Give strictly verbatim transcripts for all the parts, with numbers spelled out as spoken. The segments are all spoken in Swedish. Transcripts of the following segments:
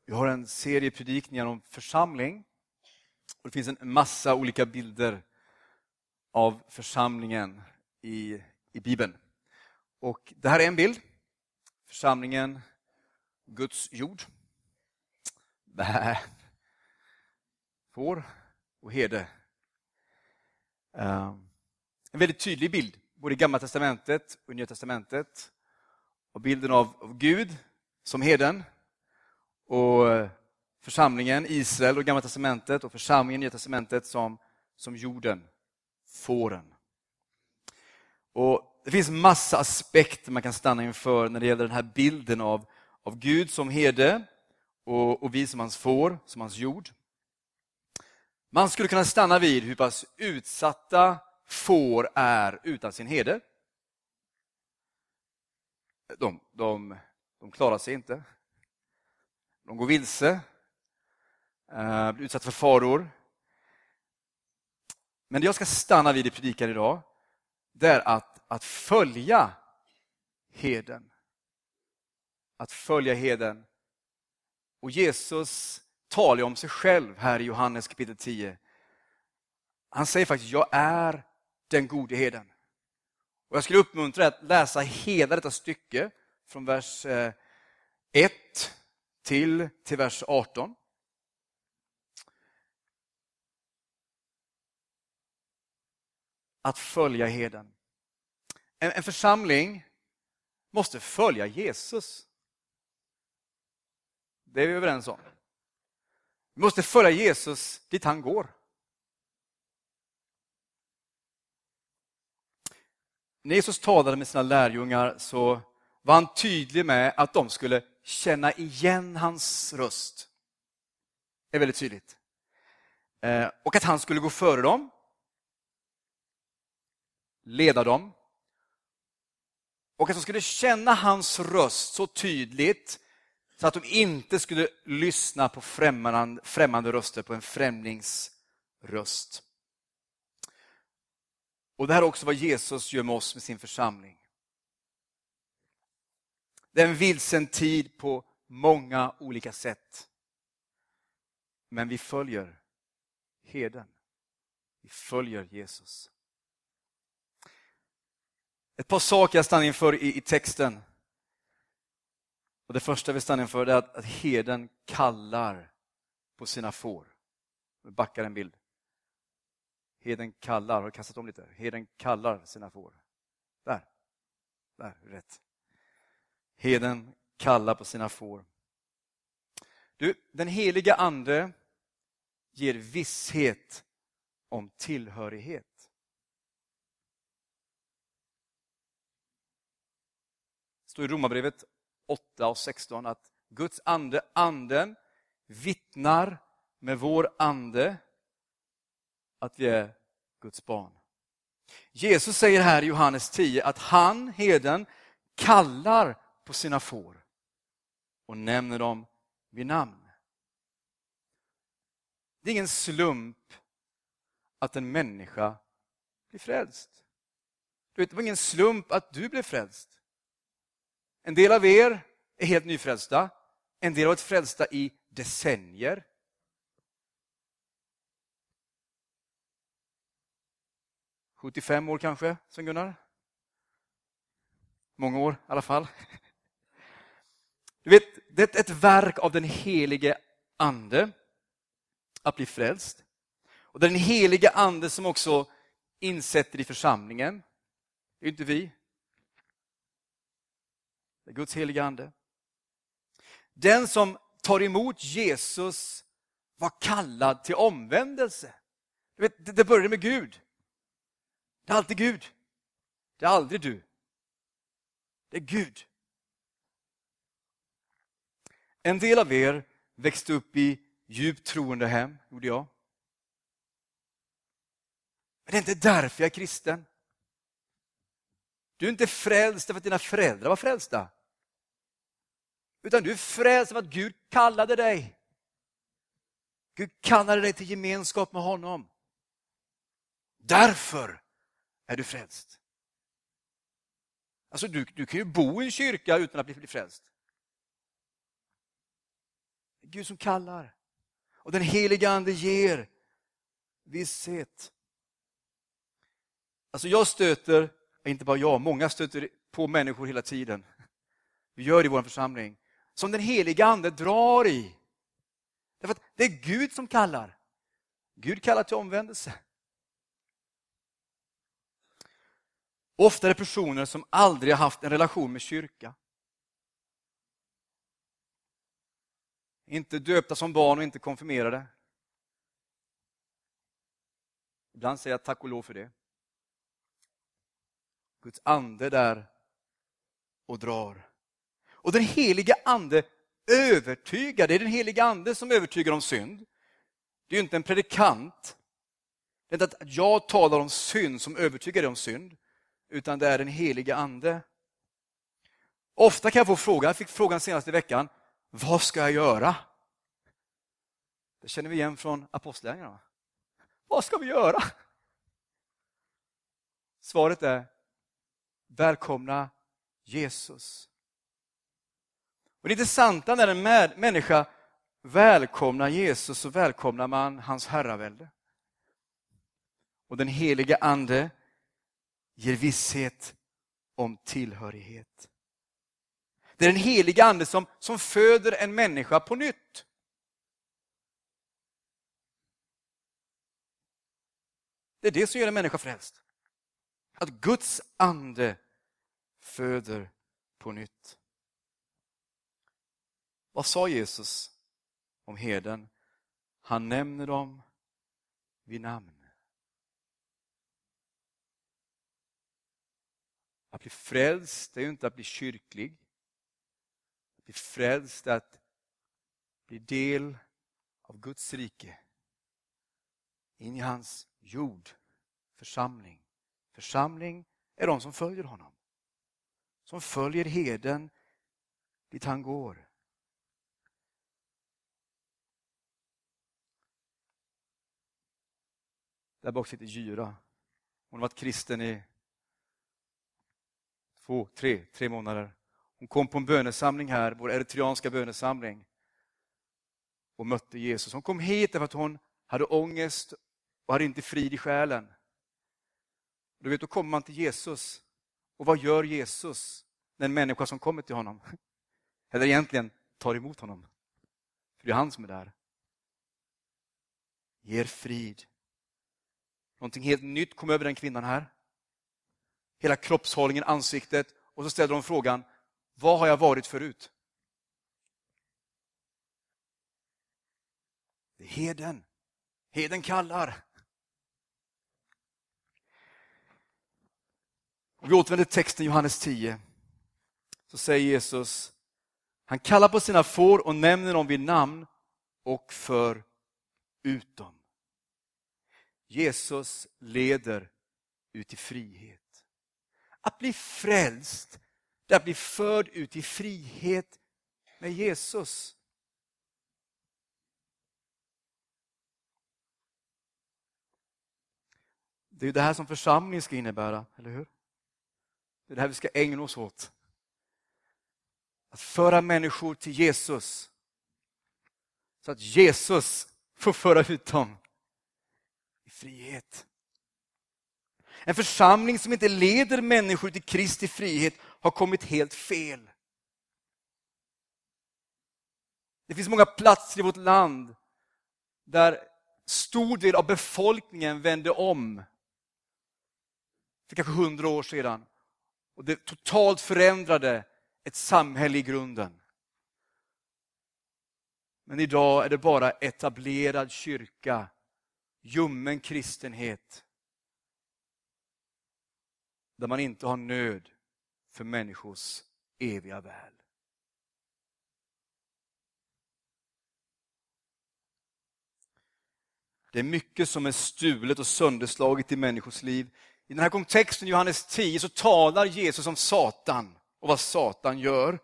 Vi har en serie predikningar om församling. Och det finns en massa olika bilder av församlingen i, i Bibeln. Och det här är en bild. Församlingen, Guds jord. Bä. Får och herde. Uh, en väldigt tydlig bild, både i Gamla testamentet och i Nya testamentet. Och bilden av, av Gud som herden. Och församlingen, Israel och Gamla testamentet, och församlingen i Nya testamentet som, som jorden, fåren. Och det finns massa aspekter man kan stanna inför när det gäller den här bilden av, av Gud som herde och, och vi som hans får, som hans jord. Man skulle kunna stanna vid hur pass utsatta får är utan sin herde. De, de, de klarar sig inte. De går vilse, uh, blir utsatta för faror. Men det jag ska stanna vid i predikan idag, det är att, att följa herden. Att följa herden. Och Jesus talar om sig själv här i Johannes kapitel tio. Han säger faktiskt, jag är den gode herden. Och jag skulle uppmuntra att läsa hela detta stycke från vers ett till, till vers arton. Att följa herden. En, en församling måste följa Jesus. Det är vi överens om. Vi måste följa Jesus dit han går. När Jesus talade med sina lärjungar så var han tydlig med att de skulle känna igen hans röst. Det är väldigt tydligt. Eh, och att han skulle gå före dem. Leda dem. Och att de skulle känna hans röst så tydligt så att de inte skulle lyssna på främmande, främmande röster, på en främlingsröst. Och det här är också vad Jesus gör med oss med sin församling. Det är en vilsen tid på många olika sätt. Men vi följer herden. Vi följer Jesus. Ett par saker jag stannar inför i, i texten. Och det första vi stannar inför är att, att herden kallar på sina får. Vi backar en bild. Herden kallar, har kastat om lite. Herden kallar sina får. Där. Där, rätt. Herden kallar på sina får. Du, den heliga ande ger visshet om tillhörighet. Det står i Romarbrevet åtta och sexton att Guds ande, anden, vittnar med vår ande att vi är Guds barn. Jesus säger här i Johannes tio att han, herden, kallar på sina får och nämner dem vid namn. Det är ingen slump att en människa blir frälst. Du vet, det var ingen slump att du blev frälst. En del av er är helt nyfrälsta. En del har varit frälsta i decennier. sjuttiofem år kanske, Sven Gunnar? Många år i alla fall. Du vet, det är ett verk av den helige ande att bli frälst. Och den helige ande som också insätter i församlingen. Det är inte vi. Det är Guds heliga ande. Den som tar emot Jesus var kallad till omvändelse. Du vet, det, det börjar med Gud. Det är alltid Gud. Det är aldrig du. Det är Gud. En del av er växte upp i djupt troende hem, gjorde jag. Men det är inte därför jag är kristen. Du är inte frälst för att dina föräldrar var frälsta. Utan du är frälst för att Gud kallade dig. Gud kallade dig till gemenskap med honom. Därför är du frälst. Alltså du, du kan ju bo i en kyrka utan att bli, bli frälst. Gud som kallar. Och den heliga ande ger visshet. Alltså jag stöter, inte bara jag, många stöter på människor hela tiden. Vi gör det i vår församling. Som den heliga ande drar i. Därför att det är Gud som kallar. Gud kallar till omvändelse. Ofta är det personer som aldrig har haft en relation med kyrka. Inte döpta som barn och inte konfirmerade. Ibland säger jag tack och lov för det. Guds ande där och drar. Och den heliga ande övertygar. Det är den heliga ande som övertygar om synd. Det är ju inte en predikant. Det är inte att jag talar om synd som övertygar dig om synd. Utan det är den heliga ande. Ofta kan jag få frågan, jag fick frågan senast i veckan. Vad ska jag göra? Det känner vi igen från apostlagärningarna. Vad ska vi göra? Svaret är välkomna Jesus. Och det intressanta när en människa välkomnar Jesus så välkomnar man hans herravälde. Och den heliga ande ger visshet om tillhörighet. Det är den heliga ande som, som föder en människa på nytt. Det är det som gör en människa frälst. Att Guds ande föder på nytt. Vad sa Jesus om herden? Han nämner dem vid namn. Att bli frälst är ju inte att bli kyrklig. Att bli frälst är att bli del av Guds rike. In i hans jord, församling. Församling är de som följer honom. Som följer herden dit han går. Där bak sitter Gyra. Hon har varit kristen i två, tre, tre månader. Hon kom på en bönesamling här, vår eritreanska bönesamling. Och mötte Jesus. Hon kom hit därför att hon hade ångest och hade inte frid i själen. Du vet, då kommer man till Jesus. Och vad gör Jesus när en människa som kommer till honom? Eller egentligen tar emot honom. För det är han som är där. Ger frid. Någonting helt nytt kom över den kvinnan här. Hela kroppshållningen, ansiktet. Och så ställer de frågan, vad har jag varit förut? Det är herden. Herden kallar. Och vi återvänder till texten Johannes tio. Så säger Jesus, han kallar på sina får och nämner dem vid namn och för ut dem. Jesus leder ut i frihet. Att bli frälst, det är att bli förd ut i frihet med Jesus. Det är det här som församlingen ska innebära, eller hur? Det är det här vi ska ägna oss åt. Att föra människor till Jesus. Så att Jesus får föra ut dem i frihet. En församling som inte leder människor till Kristi frihet har kommit helt fel. Det finns många platser i vårt land där stor del av befolkningen vände om för kanske hundra år sedan. Och det totalt förändrade ett samhälle i grunden. Men idag är det bara etablerad kyrka, ljummen kristenhet. Där man inte har nöd för människors eviga väl. Det är mycket som är stulet och sönderslaget i människors liv. I den här kontexten i Johannes tio så talar Jesus om Satan och vad Satan gör.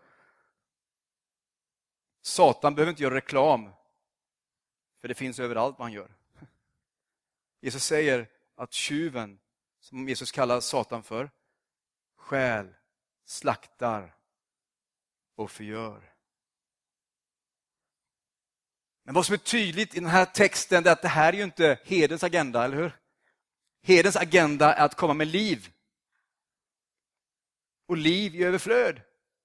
Satan behöver inte göra reklam, för det finns överallt vad han gör. Jesus säger att tjuven, som Jesus kallar Satan för, stjäl, slaktar och förgör. Men vad som är tydligt i den här texten är att det här är ju inte herdens agenda, eller hur? Herdens agenda är att komma med liv. Och liv i överflöd.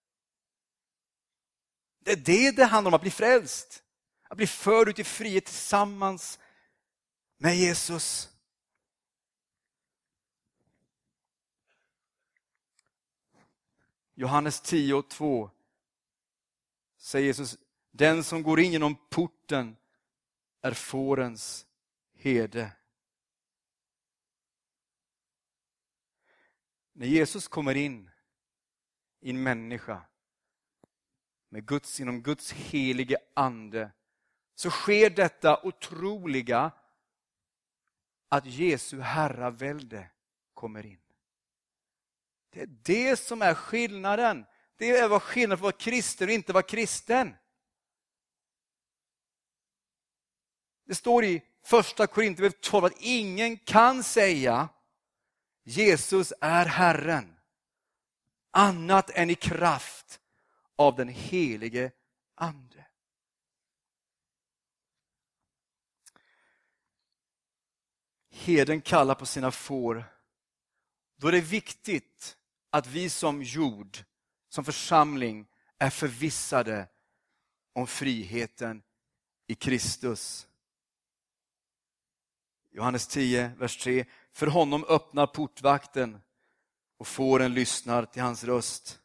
Det är det det handlar om, att bli frälst. Att bli förd ut i frihet tillsammans med Jesus. Johannes tio två säger Jesus: den som går in genom porten är fårens herde. När Jesus kommer in i en människa med Guds, inom Guds helige ande, så sker detta otroliga att Jesu herravälde kommer in. Det är det som är skillnaden. Det är vad skillnaden för att vara kristen och inte vara kristen. Det står i första Korinthierbrevet tolv att ingen kan säga Jesus är Herren annat än i kraft av den helige ande. Herden kallar på sina får. Då är det viktigt att vi som jord, som församling, är förvissade om friheten i Kristus. Johannes tio, vers tre. För honom öppnar portvakten och fåren lyssnar till hans röst.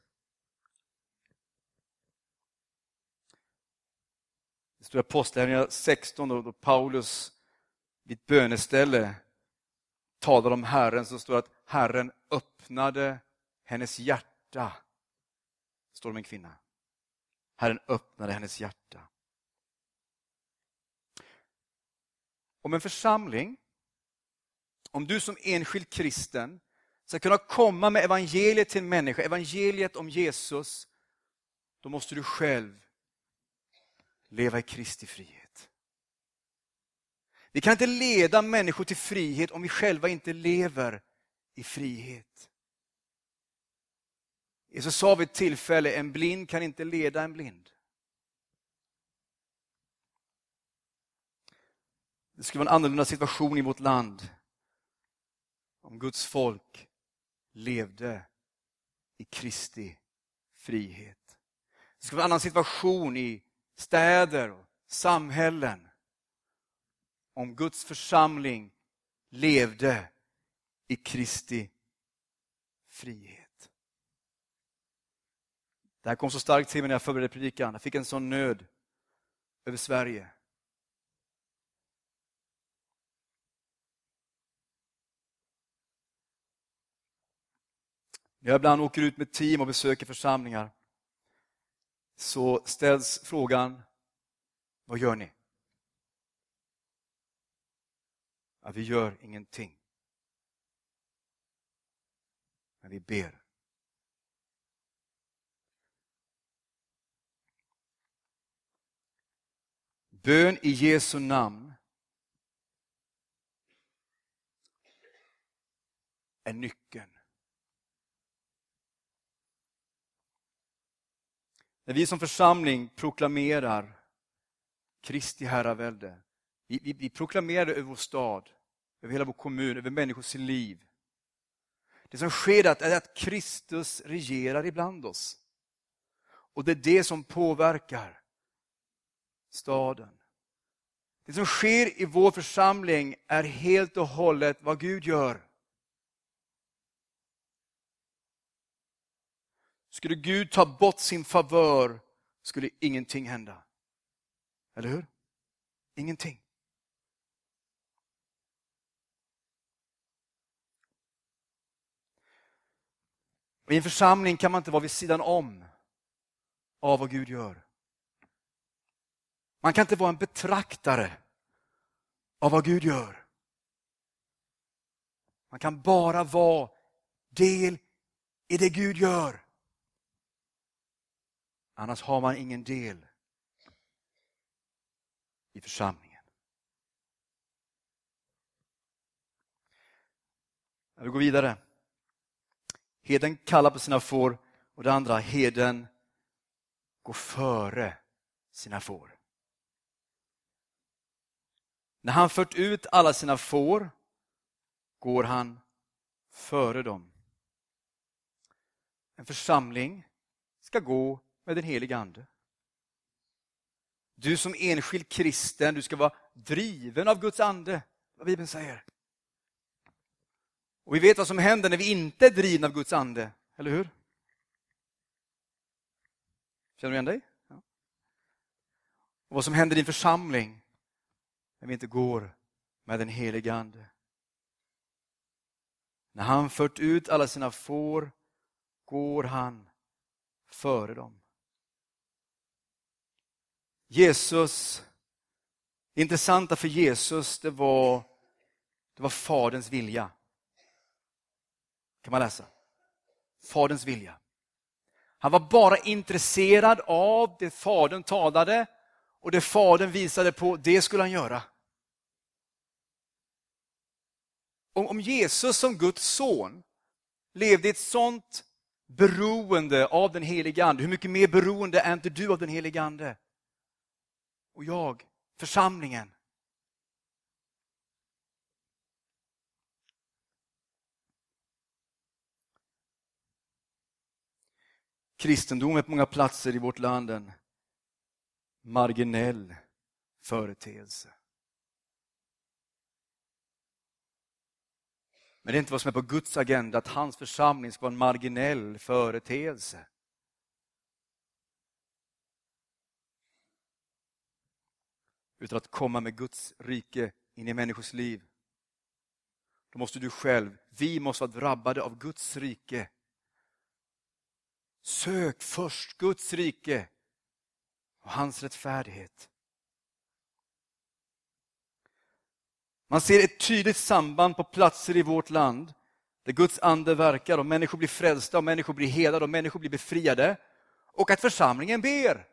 Det står i Apostlagärningarna sexton då, då Paulus vid ett böneställe talar om Herren, så står det att Herren öppnade hennes hjärta. Står det om en kvinna. Herren öppnade hennes hjärta. Om en församling, om du som enskild kristen ska kunna komma med evangeliet till en människa, evangeliet om Jesus, då måste du själv leva i Kristi frihet. Vi kan inte leda människor till frihet om vi själva inte lever i frihet. Jesus sa vid ett tillfälle, en blind kan inte leda en blind. Det skulle vara en annorlunda situation i vårt land om Guds folk levde i Kristi frihet. Det skulle vara en annan situation i städer och samhällen om Guds församling levde i Kristi frihet. Det här kom så starkt till mig när jag förberedde predikan. Jag fick en sån nöd över Sverige. När jag ibland åker ut med team och besöker församlingar så ställs frågan: vad gör ni? Ja, vi gör ingenting. Men vi ber. Bön i Jesu namn är nyckeln. När vi som församling proklamerar Kristi herravälde, vi, vi, vi proklamerar det över vår stad, över hela vår kommun, över människors liv. Det som sker är att Kristus regerar ibland oss. Och det är det som påverkar staden. Det som sker i vår församling är helt och hållet vad Gud gör. Skulle Gud ta bort sin favör skulle ingenting hända. Eller hur? Ingenting. Och i en församling kan man inte vara vid sidan om av vad Gud gör. Man kan inte vara en betraktare av vad Gud gör. Man kan bara vara del i det Gud gör. Annars har man ingen del i församlingen. Jag vill gå vidare. Herden kallar på sina får, och det andra, herden går före sina får. När han fört ut alla sina får går han före dem. En församling ska gå med den heliga ande. Du som enskild kristen, du ska vara driven av Guds ande, vad Bibeln säger. Och vi vet vad som händer när vi inte är drivna av Guds ande, eller hur? Känner du igen dig? Ja. Och vad som händer i en församling när vi inte går med den heliga ande. När han fört ut alla sina får går han före dem. Jesus, det intressanta för Jesus, det var, det var Faderns vilja. Kan man läsa? Faderns vilja. Han var bara intresserad av det Fadern talade och det Fadern visade på, det skulle han göra. Om, om Jesus som Guds son levde i ett sånt beroende av den heliga ande, hur mycket mer beroende är inte du av den heliga ande? Och jag, församlingen. Kristendom är på många platser i vårt land en marginell företeelse. Men det är inte vad som är på Guds agenda, att hans församling ska vara en marginell företeelse. Utan att komma med Guds rike in i människors liv. Då måste du själv, vi måste vara drabbade av Guds rike. Sök först Guds rike och hans rättfärdighet. Man ser ett tydligt samband på platser i vårt land där Guds ande verkar och människor blir frälsta och människor blir helade och människor blir befriade och att församlingen ber.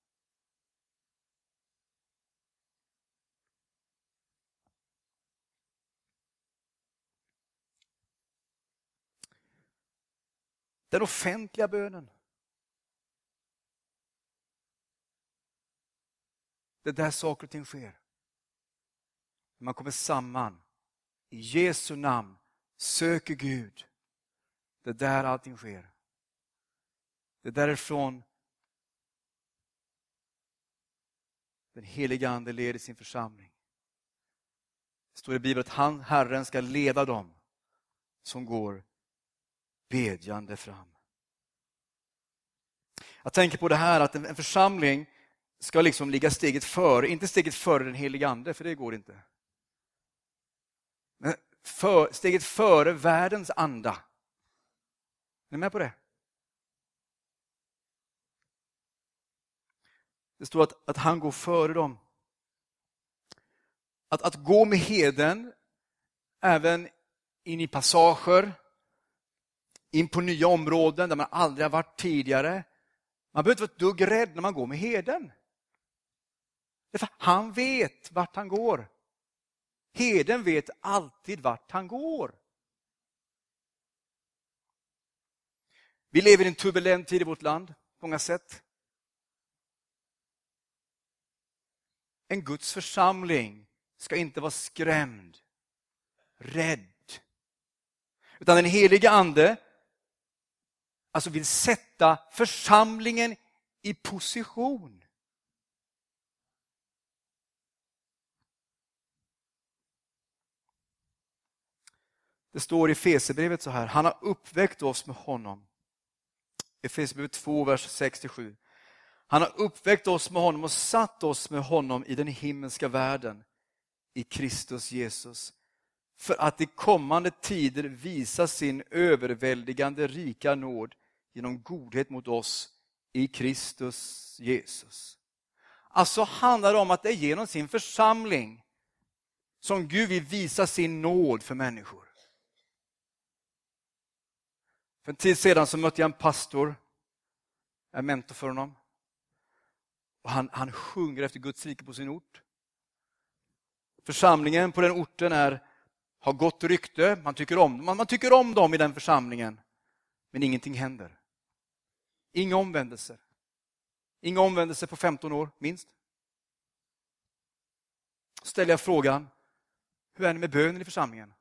Den offentliga bönen. Det är där saker och ting sker. Man kommer samman i Jesu namn, söker Gud. Det är där allting sker. Det är därifrån den heliga ande leder sin församling. Det står i Bibeln att han, Herren, ska leda dem som går bedjande fram. Jag tänker på det här att en församling ska liksom ligga steget före, inte steget före den heliga ande, för det går inte. Men för, steget före världens anda. Är ni med på det? Det står att, att han går före dem. Att, att gå med heden, även in i passager, in på nya områden där man aldrig har varit tidigare. Man behöver inte vara ett dugg rädd när man går med heden. Därför han vet vart han går. Heden vet alltid vart han går. Vi lever i en turbulent tid i vårt land på många sätt. En Guds församling ska inte vara skrämd, rädd. Utan den heliga ande alltså vill sätta församlingen i position. Det står i Efesierbrevet så här: han har uppväckt oss med honom. Efesierbrevet två, vers sex till sju. Han har uppväckt oss med honom och satt oss med honom i den himmelska världen i Kristus Jesus. För att i kommande tider visa sin överväldigande rika nåd genom godhet mot oss i Kristus Jesus. Alltså handlar det om att det är genom sin församling som Gud vill visa sin nåd för människor. För en tid sedan så mötte jag en pastor, jag är mentor för honom. Och han, han sjunger efter Guds rike på sin ort. Församlingen på den orten är, har gott rykte, man tycker om, man, man tycker om dem i den församlingen. Men ingenting händer. Inga omvändelser. Inga omvändelser på femton år, minst. ställer jag frågan, hur är det med bönen i församlingen?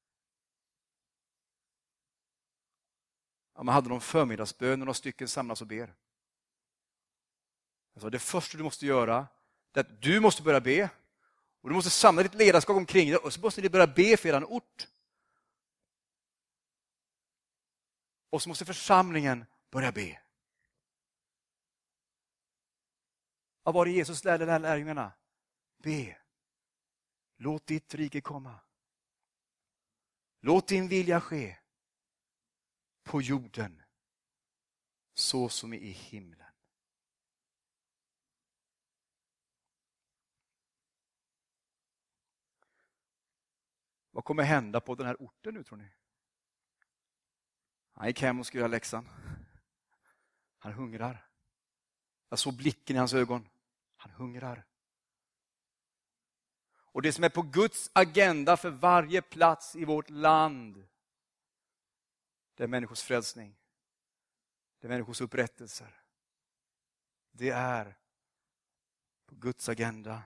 Ja, man hade någon förmiddagsbön och några stycken samlas och ber. Alltså, det första du måste göra är att du måste börja be. Och du måste samla ditt ledarskap omkring dig och så måste ni börja be för er ort. Och så måste församlingen börja be. Vad var det Jesus lärde lärjungarna? Be. Låt ditt rike komma. Låt din vilja ske. På jorden. Så som i himlen. Vad kommer hända på den här orten nu tror ni? Han gick hem och skulle göra läxan. Han hungrar. Jag såg blicken i hans ögon. Han hungrar. Och det som är på Guds agenda för varje plats i vårt land, det är människors frälsning. Det är människors upprättelser. Det är på Guds agenda.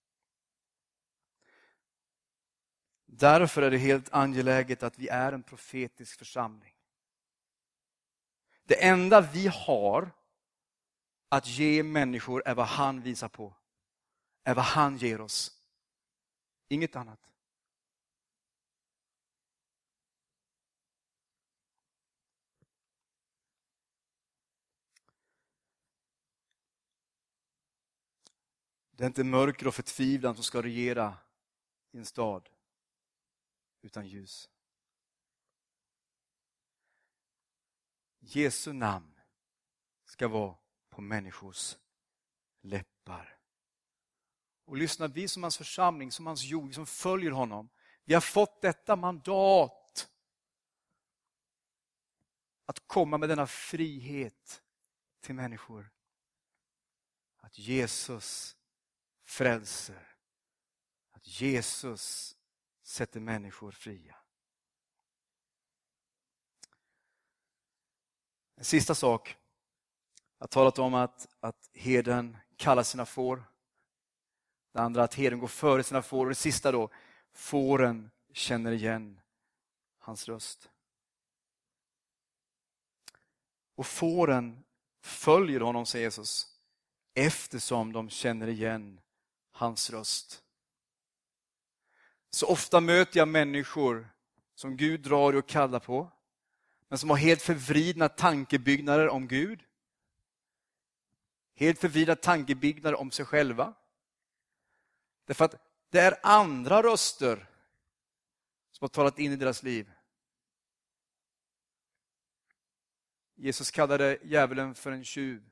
Därför är det helt angeläget att vi är en profetisk församling. Det enda vi har att ge människor är vad han visar på. Är vad han ger oss. Inget annat. Det är inte mörker och förtvivlan som ska regera i en stad, utan ljus. Jesu namn ska vara på människors läppar. Och lyssna, vi som hans församling, som hans jord, som följer honom, vi har fått detta mandat att komma med denna frihet till människor. Att Jesus frälser. Att Jesus sätter människor fria. En sista sak. Jag har talat om att, att herden kallar sina får. Det andra att herden går före sina får. Och det sista då, fåren känner igen hans röst. Och fåren följer honom, säger Jesus, eftersom de känner igen hans röst. Så ofta möter jag människor som Gud drar och kallar på, men som har helt förvridna tankebyggnader om Gud. Helt förvridna tankebyggnader om sig själva. Därför att det är andra röster som har talat in i deras liv. Jesus kallade djävulen för en tjuv.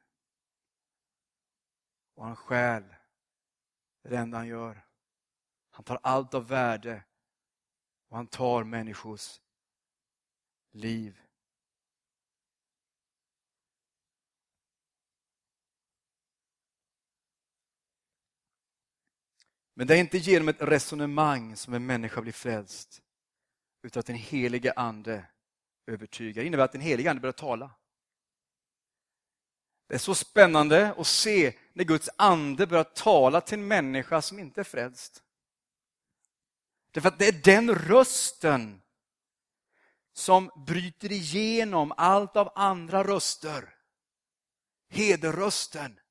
Och han stjäl. Det är det enda han gör. Han tar allt av värde. Och han tar människors liv. Men det är inte genom ett resonemang som en människa blir frälst. Utan att den helige ande övertygar. Det innebär att den helige ande börjar tala. Det är så spännande att se när Guds ande börjar tala till en människa som inte är frälst. Därför att det är den rösten som bryter igenom allt av andra röster. Hederrösten.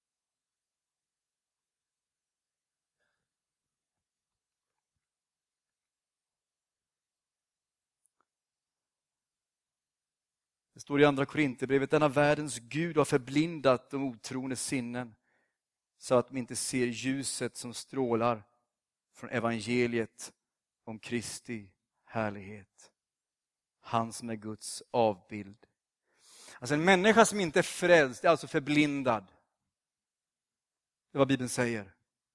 Det står i andra Korinthierbrevet, denna världens Gud har förblindat de otroendes sinnen så att de inte ser ljuset som strålar från evangeliet om Kristi härlighet. Han som är Guds avbild. Alltså en människa som inte är frälst är alltså förblindad. Det är vad Bibeln säger.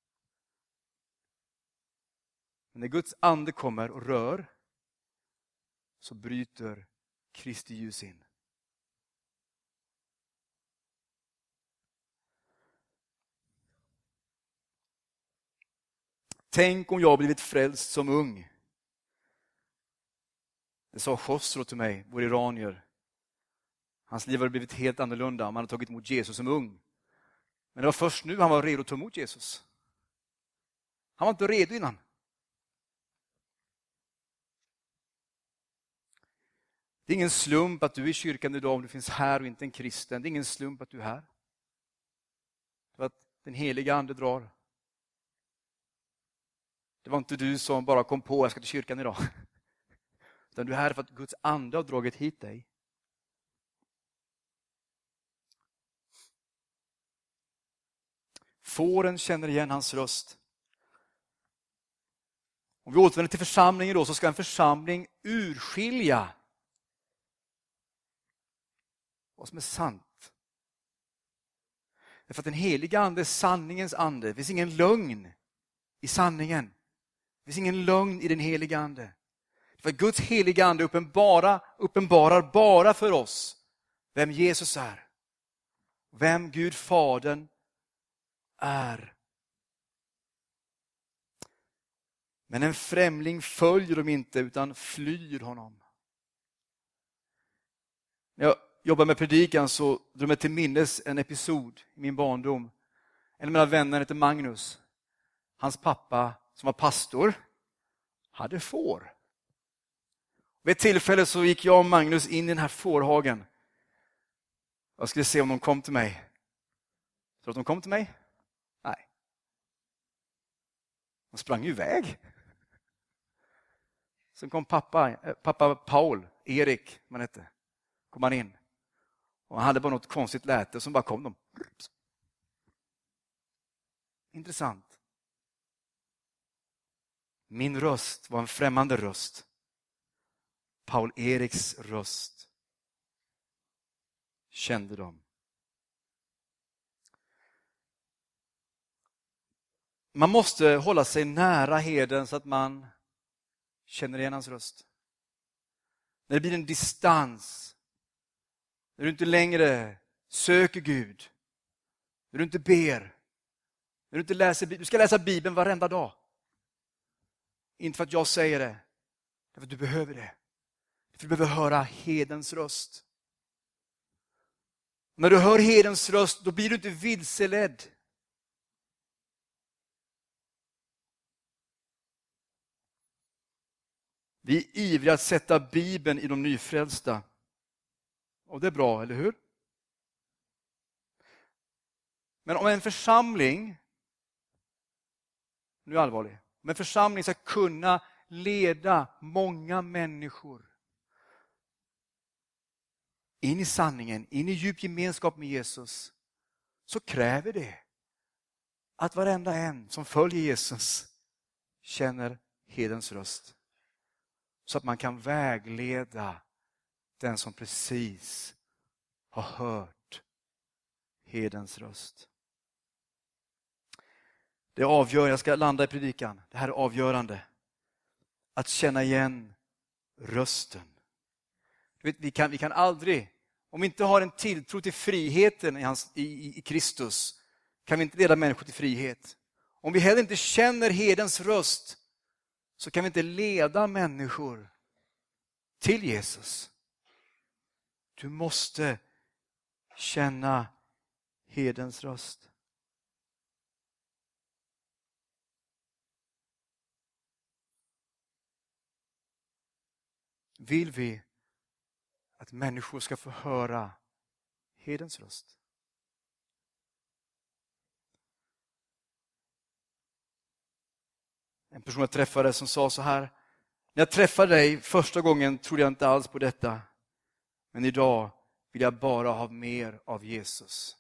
Men när Guds ande kommer och rör så bryter Kristi ljus in. Tänk om jag blivit frälst som ung. Det sa Khosrow till mig, vår iranier. Hans liv hade blivit helt annorlunda om han hade tagit emot Jesus som ung. Men det var först nu han var redo att ta emot Jesus. Han var inte redo innan. Det är ingen slump att du är i kyrkan idag om du finns här och inte en kristen. Det är ingen slump att du är här. För att den heliga ande drar. Det var inte du som bara kom på att jag ska till kyrkan idag. Utan du är här för att Guds ande har dragit hit dig. Fåren känner igen hans röst. Om vi återvänder till församlingen då, så ska en församling urskilja vad som är sant. Därför att den heliga ande är sanningens ande. Det finns ingen lögn i sanningen. Det finns ingen lögn i den heliga ande. För Guds heliga ande uppenbara, uppenbarar bara för oss vem Jesus är. Vem Gud Fadern är. Men en främling följer dem inte utan flyr honom. När jag jobbar med predikan så drar jag till minnes en episod i min barndom. En av mina vänner heter Magnus. Hans pappa som var pastor hade får. Vid ett tillfälle så gick jag och Magnus in i den här fårhagen. Jag skulle se om de kom till mig. Tror du att de kom till mig? Nej. De sprang ju iväg. Sen kom pappa, pappa Paul, Erik, man hette. Kom han in. Och han hade bara något konstigt läte, och så bara kom de. Intressant. Min röst var en främmande röst. Paul Eriks röst kände de. Man måste hålla sig nära herden så att man känner igen hans röst. När det blir en distans, när du inte längre söker Gud, när du inte ber, när du inte läser Bibeln. Du ska läsa Bibeln varenda dag. Inte för att jag säger det, därför att du behöver det. För du behöver höra herdens röst. När du hör herdens röst, då blir du inte vilseledd. Vi är ivriga att sätta Bibeln i de nyfrälsta. Och det är bra, eller hur? Men om en församling, nu är jag allvarlig, om en församling ska kunna leda många människor in i sanningen, in i djup gemenskap med Jesus, så kräver det att varenda en som följer Jesus känner herdens röst. Så att man kan vägleda den som precis har hört herdens röst. Det avgör, jag ska landa i predikan. Det här är avgörande. Att känna igen rösten. Du vet, vi, kan, vi kan aldrig, om vi inte har en tilltro till friheten i, hans, i, i Kristus, kan vi inte leda människor till frihet. Om vi heller inte känner herdens röst, så kan vi inte leda människor till Jesus. Du måste känna herdens röst. Vill vi att människor ska få höra herdens röst? En person jag träffade som sa så här: när jag träffade dig första gången trodde jag inte alls på detta. Men idag vill jag bara ha mer av Jesus.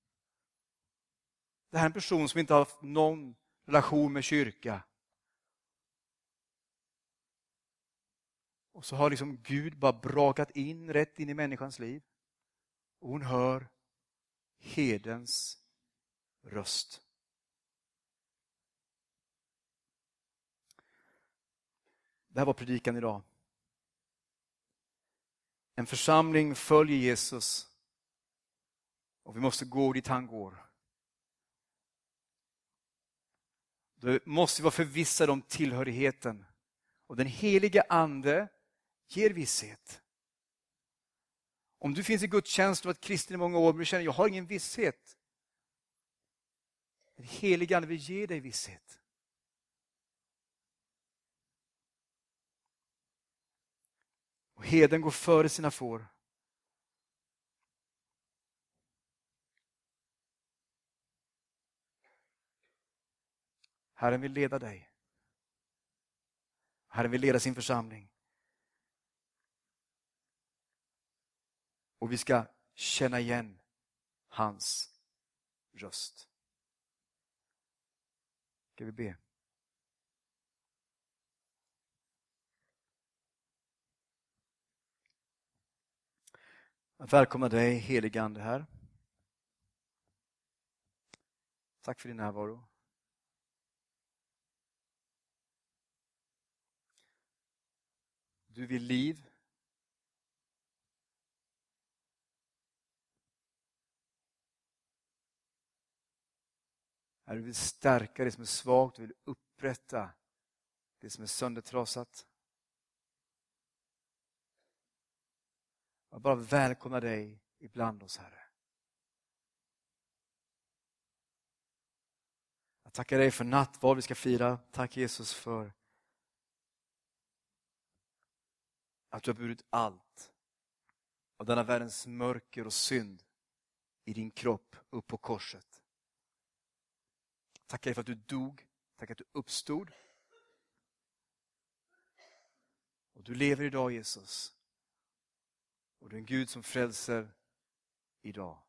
Det här är en person som inte har haft någon relation med kyrka. Och så har liksom Gud bara brakat in rätt in i människans liv. Och hon hör herdens röst. Det här var predikan idag. En församling följer Jesus. Och vi måste gå dit han går. Då måste vi vara förvissade om tillhörigheten. Och den heliga ande ger visshet. Om du finns i gudstjänst och varit kristen i många år men du känner att jag har ingen visshet. Den heliga ande vill ge dig visshet. Och herden går före sina får. Herren vill leda dig. Herren vill leda sin församling. Och vi ska känna igen hans röst. Ska vi be? Jag välkomnar dig, helige Ande, här. Tack för din närvaro. Du vill liv. Herre, du vill stärka det som är svagt, du vill upprätta det som är söndertrasat. Jag bara välkomnar dig ibland oss, Herre. Jag tackar dig för nattvard vi ska fira. Tack Jesus för att du har burit allt av denna världens mörker och synd i din kropp upp på korset. Tackar dig för att du dog, tack att du uppstod. Och du lever idag, Jesus. Och du är en Gud som frälser idag.